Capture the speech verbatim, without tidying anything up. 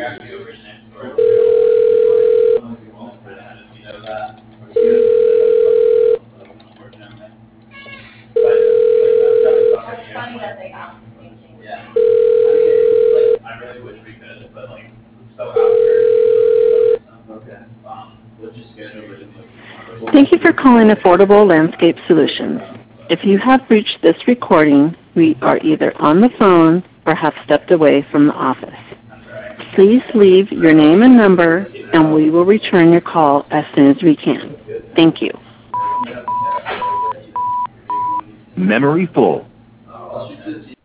Thank you for calling Affordable Landscape Solutions. If you have reached this recording, we are either on the phone or have stepped away from the office. Please leave your name and number, and we will return your call as soon as we can. Thank you. Memory full.